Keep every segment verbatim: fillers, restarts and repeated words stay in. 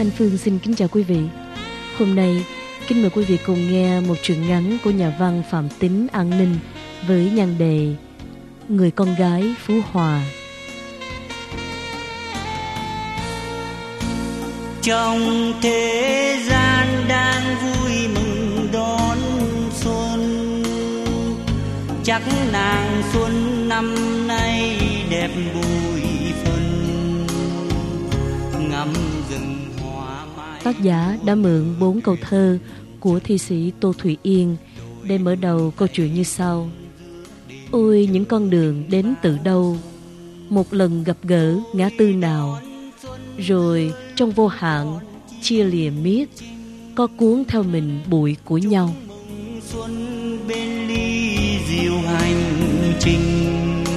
Thanh Phương xin kính chào quý vị. Hôm nay, kính mời quý vị cùng nghe một truyện ngắn của nhà văn Phạm Tín An Ninh với nhan đề Người con gái Phú Hòa. Trong thế gian đang vui mừng đón xuân, chắc nàng xuân năm nay đẹp bội phần, ngắm rừng hoa mai. Tác giả đã mượn bốn câu thơ của thi sĩ Tô Thụy Yên để mở đầu câu chuyện như sau. Ôi những con đường đến từ đâu, một lần gặp gỡ ngã tư nào, rồi trong vô hạn chia lìa miết, có cuốn theo mình bụi của nhau. Xuân bên ly diệu hành trình,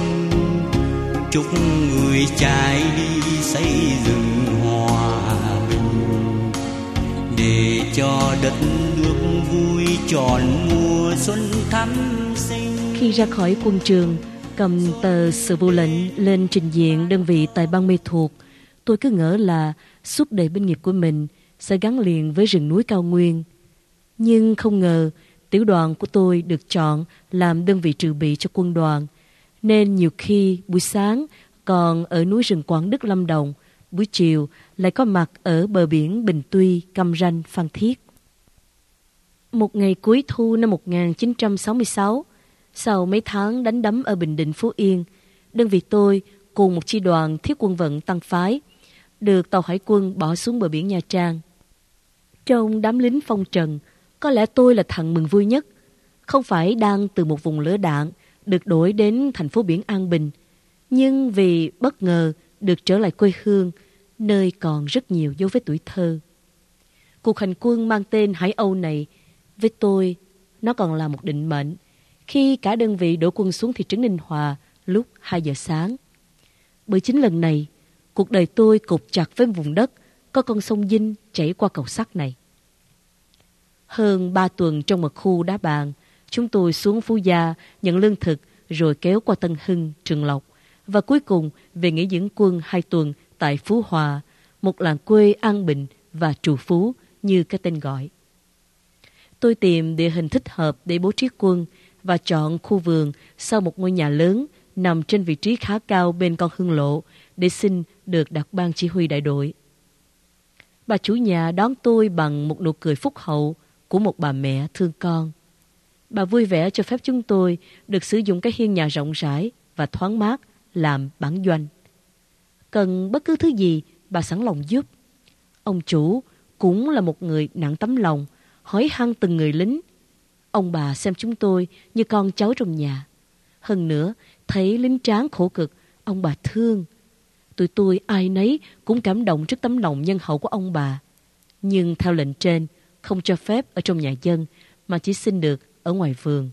chúc người trai đi xây dựng hòa bình, để cho đất nước vui tròn mùa xuân thắm sinh. Khi ra khỏi quân trường, cầm tờ sự vụ lệnh lên trình diện đơn vị tại bang mê thuộc, tôi cứ ngỡ là suốt đời binh nghiệp của mình sẽ gắn liền với rừng núi cao nguyên. Nhưng không ngờ tiểu đoàn của tôi được chọn làm đơn vị trừ bị cho quân đoàn, nên nhiều khi buổi sáng còn ở núi rừng Quảng Đức Lâm Đồng, buổi chiều lại có mặt ở bờ biển Bình Tuy, Cam Ranh, Phan Thiết. Một ngày cuối thu năm một nghìn chín trăm sáu mươi sáu, sau mấy tháng đánh đấm ở Bình Định, Phú Yên, đơn vị tôi cùng một chi đoàn thiết quân vận tăng phái được tàu hải quân bỏ xuống bờ biển Nha Trang. Trong đám lính phong trần, có lẽ tôi là thằng mừng vui nhất. Không phải đang từ một vùng lửa đạn được đổi đến thành phố biển An Bình, nhưng vì bất ngờ được trở lại quê hương, nơi còn rất nhiều dấu vết tuổi thơ. Cuộc hành quân mang tên Hải Âu này, với tôi, nó còn là một định mệnh, khi cả đơn vị đổ quân xuống thị trấn Ninh Hòa lúc hai giờ sáng. Bởi chính lần này, cuộc đời tôi cột chặt với vùng đất có con sông Vinh chảy qua cầu sắt này. Hơn ba tuần trong một khu đá bàn, chúng tôi xuống Phú Gia nhận lương thực, rồi kéo qua Tân Hưng, Trường Lộc, và cuối cùng về nghỉ dưỡng quân hai tuần tại Phú Hòa, một làng quê an bình và trù phú như cái tên gọi. Tôi tìm địa hình thích hợp để bố trí quân và chọn khu vườn sau một ngôi nhà lớn nằm trên vị trí khá cao bên con Hương Lộ để xin được đặt ban chỉ huy đại đội. Bà chủ nhà đón tôi bằng một nụ cười phúc hậu của một bà mẹ thương con. Bà vui vẻ cho phép chúng tôi được sử dụng cái hiên nhà rộng rãi và thoáng mát làm bản doanh. Cần bất cứ thứ gì, bà sẵn lòng giúp. Ông chủ cũng là một người nặng tấm lòng, hỏi han từng người lính. Ông bà xem chúng tôi như con cháu trong nhà. Hơn nữa, thấy lính tráng khổ cực, ông bà thương. Tụi tôi ai nấy cũng cảm động trước tấm lòng nhân hậu của ông bà. Nhưng theo lệnh trên, không cho phép ở trong nhà dân, mà chỉ xin được ở ngoài vườn.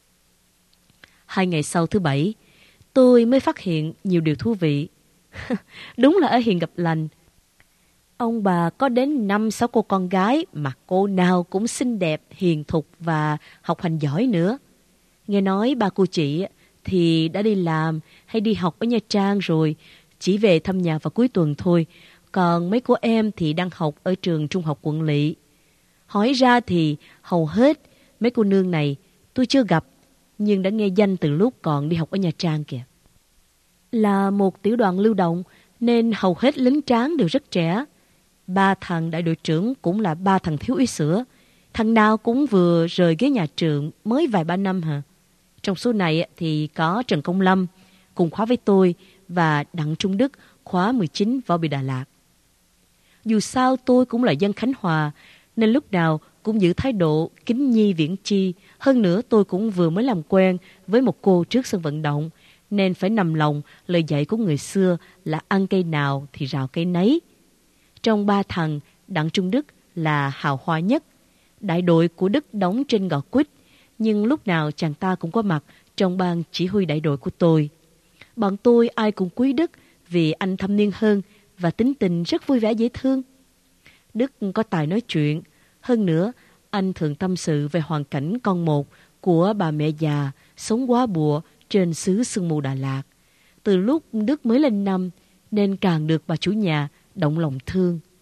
Hai ngày sau thứ bảy, tôi mới phát hiện nhiều điều thú vị. Đúng là ở hiền gặp lành. Ông bà có đến năm sáu cô con gái mà cô nào cũng xinh đẹp, hiền thục và học hành giỏi nữa. Nghe nói ba cô chị thì đã đi làm hay đi học ở Nha Trang rồi, chỉ về thăm nhà vào cuối tuần thôi. Còn mấy cô em thì đang học ở trường trung học Quận Lỵ. Hỏi ra thì hầu hết mấy cô nương này tôi chưa gặp, nhưng đã nghe danh từ lúc còn đi học ở Nha Trang kìa. Là một tiểu đoàn lưu động nên hầu hết lính tráng đều rất trẻ. Ba thằng đại đội trưởng cũng là ba thằng thiếu úy sữa. Thằng nào cũng vừa rời ghế nhà trường mới vài ba năm hả. Trong số này thì có Trần Công Lâm cùng khóa với tôi và Đặng Trung Đức khóa mười chín Võ Bị Đà Lạt. Dù sao tôi cũng là dân Khánh Hòa nên lúc nào cũng giữ thái độ kính nhi viễn chi. Hơn nữa tôi cũng vừa mới làm quen với một cô trước sân vận động, nên phải nằm lòng lời dạy của người xưa là ăn cây nào thì rào cây nấy. Trong ba thằng, Đặng Trung Đức là hào hoa nhất. Đại đội của Đức đóng trên Gò Quýt, nhưng lúc nào chàng ta cũng có mặt trong ban chỉ huy đại đội của tôi. Bọn tôi ai cũng quý Đức vì anh thâm niên hơn và tính tình rất vui vẻ dễ thương. Đức có tài nói chuyện. Hơn nữa, anh thường tâm sự về hoàn cảnh con một của bà mẹ già sống quá bụa trên xứ sương mù Đà Lạt. Từ lúc Đức mới lên năm nên càng được bà chủ nhà động lòng thương.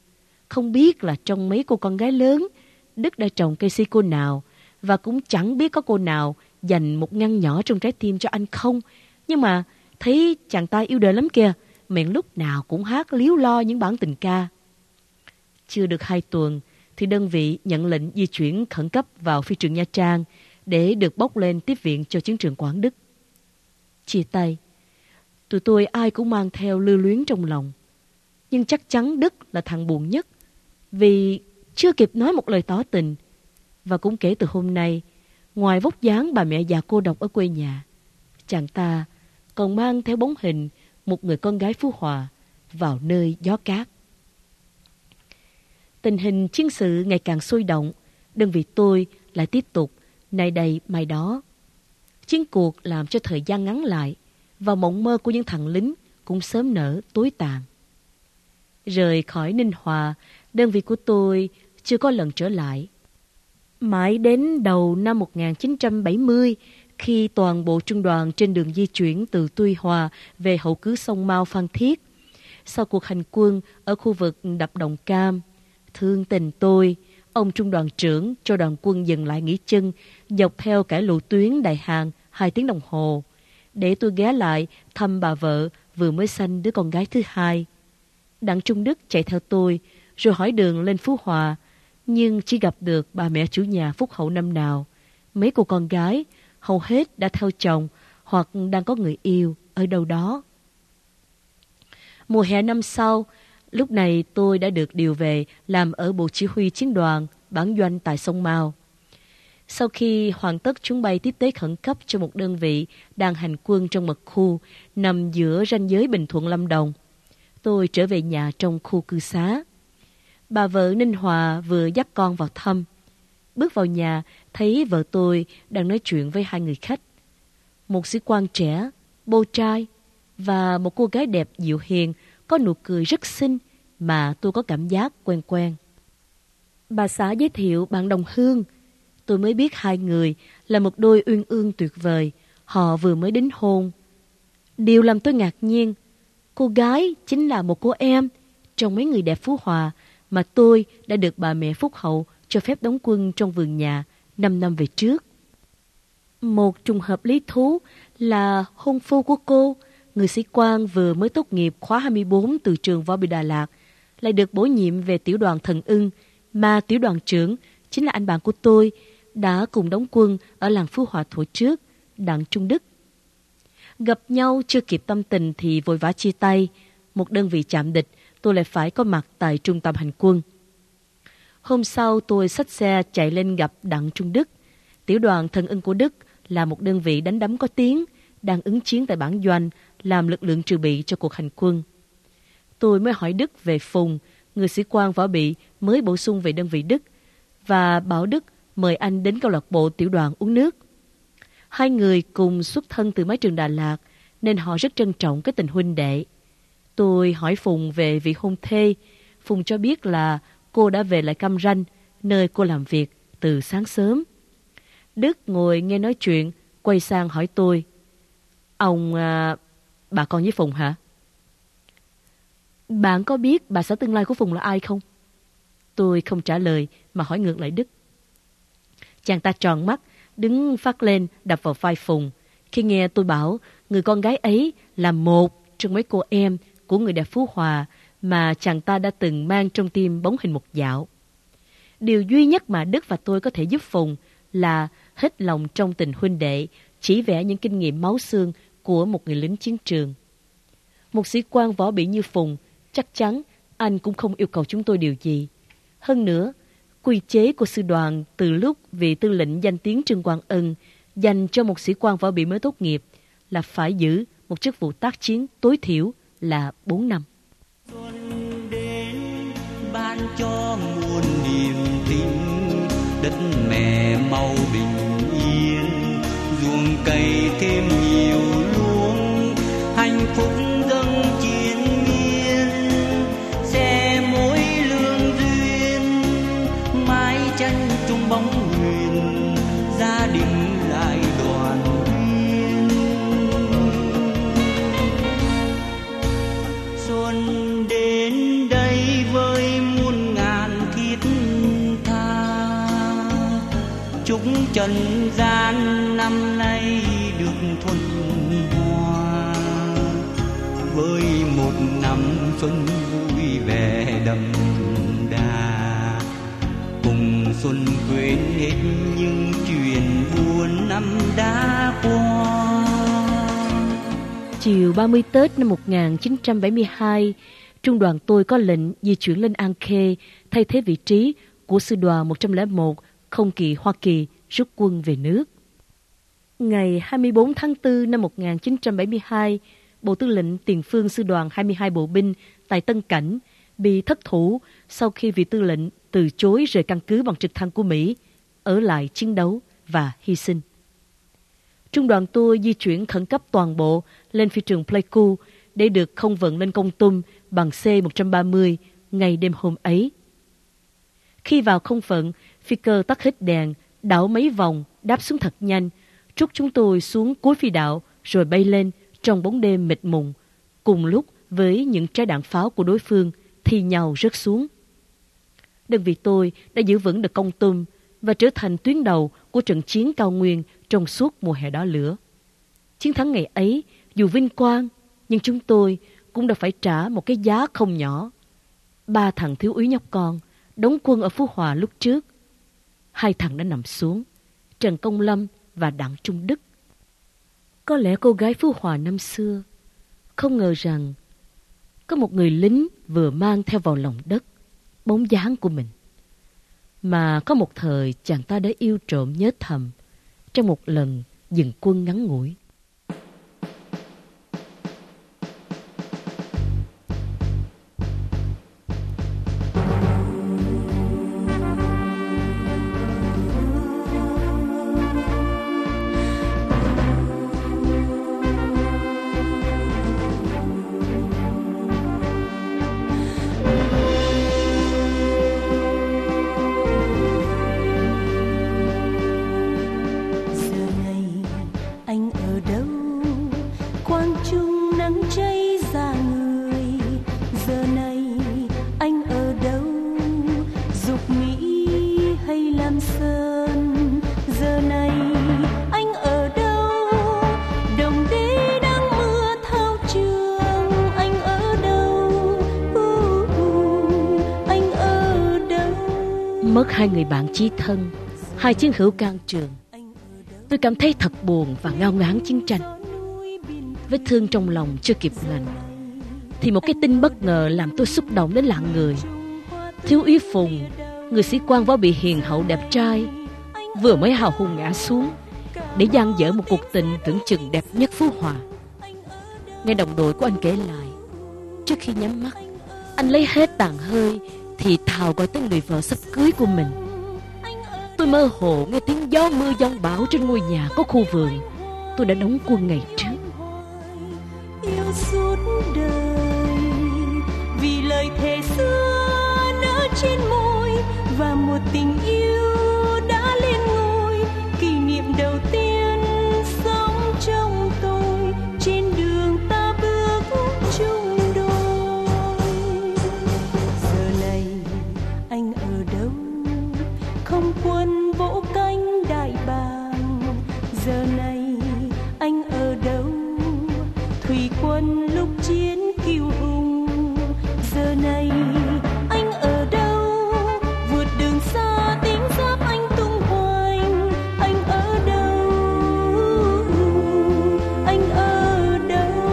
không biết là trong mấy cô con gái lớn, Đức đã trồng cây si cô nào, và cũng chẳng biết có cô nào dành một ngăn nhỏ trong trái tim cho anh không. Nhưng mà thấy chàng ta yêu đời lắm kìa, miệng lúc nào cũng hát líu lo những bản tình ca. Chưa được hai tuần thì đơn vị nhận lệnh di chuyển khẩn cấp vào phi trường Nha Trang để được bốc lên tiếp viện cho chiến trường Quảng Đức. Chia tay, tụi tôi ai cũng mang theo lưu luyến trong lòng. Nhưng chắc chắn Đức là thằng buồn nhất, vì chưa kịp nói một lời tỏ tình. Và cũng kể từ hôm nay, ngoài vóc dáng bà mẹ già cô độc ở quê nhà, chàng ta còn mang theo bóng hình một người con gái Phú Hòa vào nơi gió cát. Tình hình chiến sự ngày càng sôi động, đơn vị tôi lại tiếp tục nay đây mai đó. Chiến cuộc làm cho thời gian ngắn lại, và mộng mơ của những thằng lính cũng sớm nở tối tàn. Rời khỏi Ninh Hòa, đơn vị của tôi chưa có lần trở lại. Mãi đến đầu năm một nghìn chín trăm bảy mươi, khi toàn bộ trung đoàn trên đường di chuyển từ Tuy Hòa về hậu cứ sông Mao Phan Thiết, sau cuộc hành quân ở khu vực đập Đồng Cam, thương tình tôi, ông trung đoàn trưởng cho đoàn quân dừng lại nghỉ chân dọc theo cả lộ tuyến Đại Hàn hai tiếng đồng hồ, để tôi ghé lại thăm bà vợ vừa mới sanh đứa con gái thứ hai. Đặng Trung Đức chạy theo tôi, rồi hỏi đường lên Phú Hòa, nhưng chỉ gặp được bà mẹ chủ nhà phúc hậu năm nào. Mấy cô con gái hầu hết đã theo chồng hoặc đang có người yêu ở đâu đó. Mùa hè năm sau, lúc này tôi đã được điều về làm ở bộ chỉ huy chiến đoàn bản doanh tại sông Mao. Sau khi hoàn tất chuyến bay tiếp tế khẩn cấp cho một đơn vị đang hành quân trong mật khu nằm giữa ranh giới Bình Thuận Lâm Đồng, tôi trở về nhà trong khu cư xá. Bà vợ Ninh Hòa vừa dắt con vào thăm. Bước vào nhà, thấy vợ tôi đang nói chuyện với hai người khách. Một sĩ quan trẻ, bô trai, và một cô gái đẹp dịu hiền, có nụ cười rất xinh mà tôi có cảm giác quen quen. Bà xã giới thiệu bạn đồng hương. Tôi mới biết hai người là một đôi uyên ương tuyệt vời. Họ vừa mới đính hôn. Điều làm tôi ngạc nhiên, cô gái chính là một cô em trong mấy người đẹp Phú Hòa mà tôi đã được bà mẹ phúc hậu cho phép đóng quân trong vườn nhà năm năm về trước. Một trùng hợp lý thú là hôn phu của cô, người sĩ quan vừa mới tốt nghiệp khóa hai mươi bốn từ trường Võ Bị Đà Lạt, lại được bổ nhiệm về tiểu đoàn Thần Ưng, mà tiểu đoàn trưởng chính là anh bạn của tôi, đã cùng đóng quân ở làng Phú Hòa thuở trước, Đặng Trung Đức. Gặp nhau chưa kịp tâm tình thì vội vã chia tay. Một đơn vị chạm địch, tôi lại phải có mặt tại trung tâm hành quân. Hôm sau tôi xách xe chạy lên gặp Đặng Trung Đức. Tiểu đoàn Thần Ưng của Đức là một đơn vị đánh đấm có tiếng, đang ứng chiến tại bản doanh, làm lực lượng trừ bị cho cuộc hành quân. Tôi mới hỏi Đức về Phùng, người sĩ quan võ bị mới bổ sung về đơn vị Đức, và bảo Đức mời anh đến câu lạc bộ tiểu đoàn uống nước. Hai người cùng xuất thân từ mái trường Đà Lạt, nên họ rất trân trọng cái tình huynh đệ. Tôi hỏi Phùng về vị hôn thê. Phùng cho biết là cô đã về lại Cam Ranh, nơi cô làm việc từ sáng sớm. Đức ngồi nghe nói chuyện, quay sang hỏi tôi: Ông, à, bà con với Phùng hả? Bạn có biết bà xã tương lai của Phùng là ai không? Tôi không trả lời mà hỏi ngược lại Đức. Chàng ta tròn mắt, đứng phát lên đập vào vai Phùng khi nghe tôi bảo người con gái ấy là một trong mấy cô em của người đẹp Phú Hòa mà chàng ta đã từng mang trong tim bóng hình một dạo. Điều duy nhất mà Đức và tôi có thể giúp Phùng là hết lòng trong tình huynh đệ, chỉ vẽ những kinh nghiệm máu xương của một người lính chiến trường. Một sĩ quan võ bị như Phùng, chắc chắn anh cũng không yêu cầu chúng tôi điều gì. Hơn nữa, quy chế của sư đoàn từ lúc vị tư lệnh danh tiếng Trương Quang Ân dành cho một sĩ quan võ bị mới tốt nghiệp là phải giữ một chức vụ tác chiến tối thiểu là bốn năm. Xuân đến ban cho muôn niềm tin, đất mẹ mau bình yên, ruộng cây thêm nhiều luống, hạnh phúc dâng chiến miên, xe mối lương duyên, mái tranh chung bóng huyền, gia đình lại đoàn viên. Xuân đến đây với muôn ngàn trần gian năm nay được thuần hoa, với một năm xuân vui vẻ đậm đà, cùng xuân quên hết những chuyện buồn năm đã qua. Chiều ba mươi Tết năm một nghìn chín trăm bảy mươi hai, trung đoàn tôi có lệnh di chuyển lên An Khê thay thế vị trí của sư đoàn một không một không kỳ Hoa Kỳ rút quân về nước. Ngày hai mươi bốn tháng tư năm một nghìn chín trăm bảy mươi hai, Bộ Tư lệnh Tiền phương sư đoàn hai mươi hai bộ binh tại Tân Cảnh bị thất thủ sau khi vị tư lệnh từ chối rời căn cứ bằng trực thăng của Mỹ, ở lại chiến đấu và hy sinh. Trung đoàn tôi di chuyển khẩn cấp toàn bộ lên phi trường Pleiku để được không vận lên Kon Tum bằng C một trăm ba mươi ngày đêm hôm ấy. Khi vào không phận, phi cơ tắt hết đèn, đảo mấy vòng, đáp xuống thật nhanh, trút chúng tôi xuống cuối phi đạo rồi bay lên trong bóng đêm mịt mùng, cùng lúc với những trái đạn pháo của đối phương thi nhau rớt xuống. Đơn vị tôi đã giữ vững được Kon Tum và trở thành tuyến đầu của trận chiến cao nguyên trong suốt mùa hè đỏ lửa. Chiến thắng ngày ấy dù vinh quang, nhưng chúng tôi cũng đã phải trả một cái giá không nhỏ. Ba thằng thiếu úy nhóc con đóng quân ở Phú Hòa lúc trước, hai thằng đã nằm xuống, Trần Công Lâm và Đặng Trung Đức. Có lẽ cô gái Phú Hòa năm xưa không ngờ rằng có một người lính vừa mang theo vào lòng đất bóng dáng của mình, mà có một thời chàng ta đã yêu trộm nhớ thầm trong một lần dừng quân ngắn ngủi. Mất hai người bạn chí thân, hai chiến hữu can trường, tôi cảm thấy thật buồn và ngao ngán chiến tranh. Vết thương trong lòng chưa kịp lành thì một cái tin bất ngờ làm tôi xúc động đến lạng người. Thiếu úy Phùng, người sĩ quan võ bị hiền hậu đẹp trai, vừa mới hào hùng ngã xuống để dang dở một cuộc tình tưởng chừng đẹp nhất Phú Hòa. Nghe đồng đội của anh kể lại, trước khi nhắm mắt, anh lấy hết tàn hơi thì thào gọi tới người vợ sắp cưới của mình. Tôi mơ hồ nghe tiếng gió mưa giông bão trên ngôi nhà có khu vườn tôi đã đóng quân ngày trước. Yêu suốt đời vì lời thề xưa nở trên môi, và một tình yêu đã lên ngôi, kỷ niệm đầu tiên sống trong tôi trên đường ta bước chung đôi. Giờ này anh ở đâu? Không quân vỗ cánh đại bàng. Giờ này anh ở đâu? Thủy quân lúc chiến kiêu hùng. Giờ này anh ở đâu? Vượt đường xa tiếng giáp anh tung hoành. Anh ở đâu? Anh ở đâu?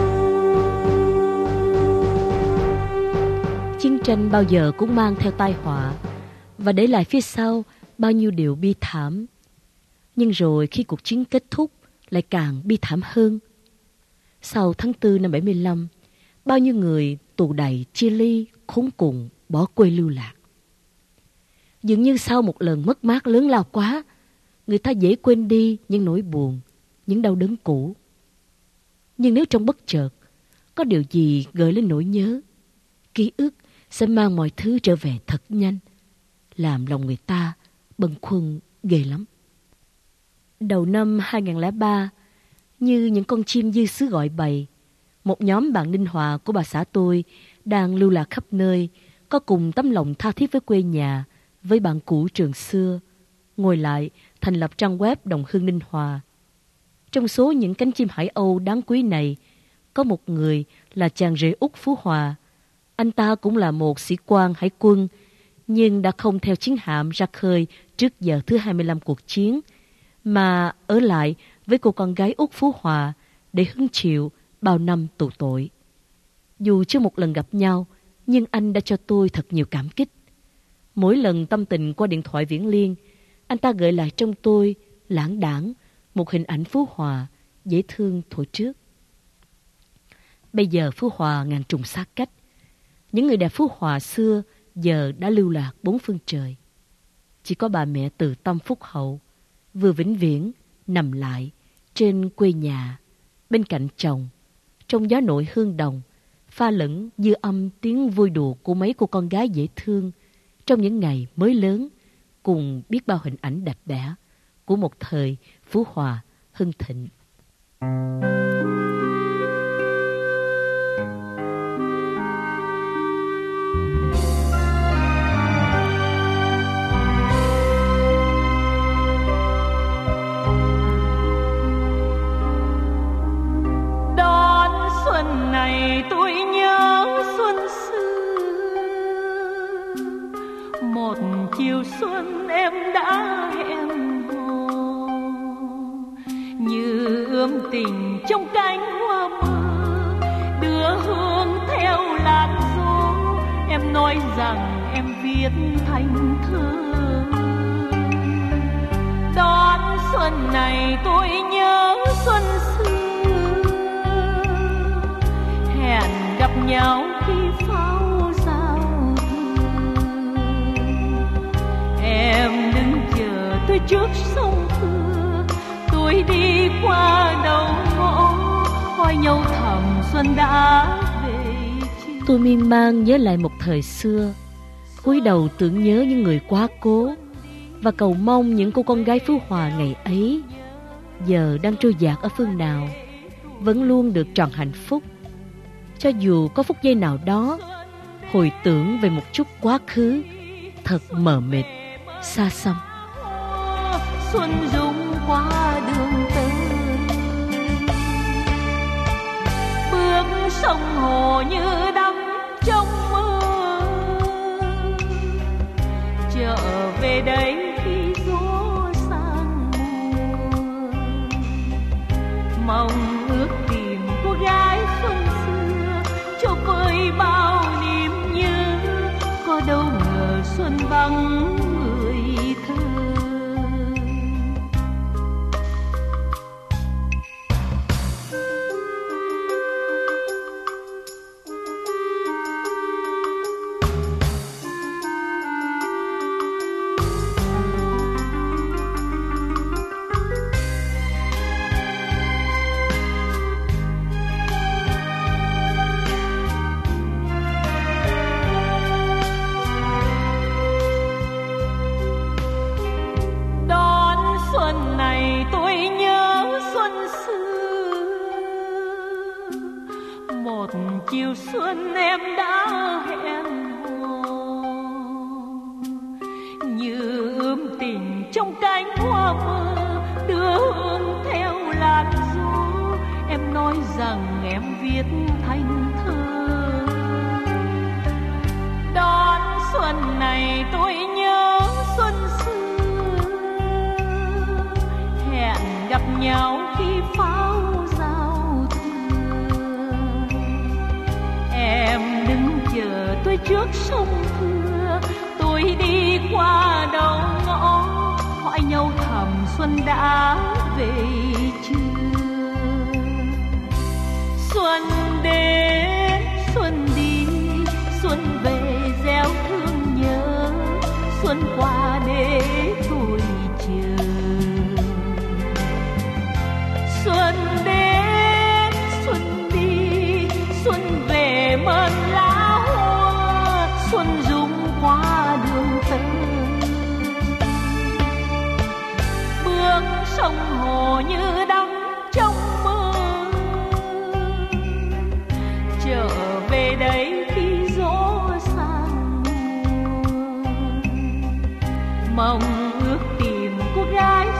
Chiến tranh bao giờ cũng mang theo tai họa và để lại phía sau bao nhiêu điều bi thảm. Nhưng rồi khi cuộc chiến kết thúc lại càng bi thảm hơn. Sau tháng tư năm bảy mươi lăm, bao nhiêu người tù đày, chia ly, khốn cùng, bỏ quê lưu lạc. Dường như sau một lần mất mát lớn lao quá, người ta dễ quên đi những nỗi buồn, những đau đớn cũ. Nhưng nếu trong bất chợt có điều gì gợi lên nỗi nhớ, ký ức sẽ mang mọi thứ trở về thật nhanh, làm lòng người ta bâng khuâng ghê lắm. Đầu năm hai không không ba, như những con chim dư xứ gọi bầy, một nhóm bạn Ninh Hòa của bà xã tôi đang lưu lạc khắp nơi, có cùng tấm lòng tha thiết với quê nhà, với bạn cũ trường xưa, ngồi lại thành lập trang web Đồng Hương Ninh Hòa. Trong số những cánh chim Hải Âu đáng quý này, có một người là chàng rể Úc Phú Hòa. Anh ta cũng là một sĩ quan hải quân, nhưng đã không theo chiến hạm ra khơi trước giờ thứ hai mươi lăm cuộc chiến, mà ở lại với cô con gái Úc Phú Hòa để hứng chịu bao năm tù tội. Dù chưa một lần gặp nhau, nhưng anh đã cho tôi thật nhiều cảm kích. Mỗi lần tâm tình qua điện thoại viễn liên, anh ta gợi lại trong tôi lãng đãng một hình ảnh Phú Hòa dễ thương thuở trước. Bây giờ Phú Hòa ngàn trùng xa cách. Những người đẹp Phú Hòa xưa giờ đã lưu lạc bốn phương trời. Chỉ có bà mẹ từ tâm phúc hậu, vừa vĩnh viễn nằm lại trên quê nhà, bên cạnh chồng, trong gió nổi hương đồng, pha lẫn dư âm tiếng vui đùa của mấy cô con gái dễ thương trong những ngày mới lớn, cùng biết bao hình ảnh đẹp đẽ của một thời Phú Hòa hưng thịnh. Đón xuân này tôi nhớ xuân xưa, một chiều xuân em đã hẹn hò, như ươm tình trong cánh hoa mơ, đưa hương theo làn gió. Em nói rằng em viết thành thơ. Đón xuân này tôi nhớ xuân xưa, hẹn gặp nhau khi pháo giao thừa. Em đứng chờ tôi trước sông Thưa, tôi đi qua đầu ngõ, hỏi nhau thầm xuân đã về chưa. Tôi miên man nhớ lại một thời xưa, cúi đầu tưởng nhớ những người quá cố, và cầu mong những cô con gái Phú Hòa ngày ấy giờ đang trôi dạt ở phương nào vẫn luôn được trọn hạnh phúc. Cho dù có phút giây nào đó hồi tưởng về một chút quá khứ thật mờ mịt, xa xăm. Xuân rung qua đường tơ, bước sông hồ như đắm trong mơ, trở về đây khi gió sang mùa. Mong ước tìm cô gái xuân xưa, cho vơi bao niềm nhớ, có đâu ngờ xuân vắng người thơ. Chiều xuân em đã hẹn hò, như ươm tình trong cánh hoa mơ, đưa hương theo làn gió. Em nói rằng em viết thành thơ. Đón xuân này tôi nhớ xuân xưa, hẹn gặp nhau khi pháo giao thừa. Em đứng chờ tôi trước sông Thưa, tôi đi qua đầu ngõ, hỏi nhau thầm xuân đã về chưa. Xuân đến xuân đi, xuân về gieo thương nhớ, xuân qua để tôi chờ. Xuân đến xuân đi, xuân về mơn lá hoa, xuân rung qua đường tơ. Bước sông hồ như đắm trong mơ, trở về đây khi gió sang mùa. Mong ước tìm cô gái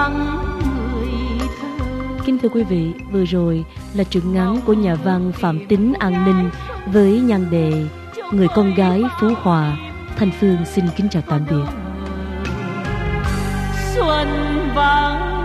vắng người thơ. Kính thưa quý vị, vừa rồi là truyện ngắn của nhà văn Phạm Tín An Ninh với nhan đề Người con gái Phú Hòa. Thanh Phương xin kính chào tạm biệt. Xuân vắng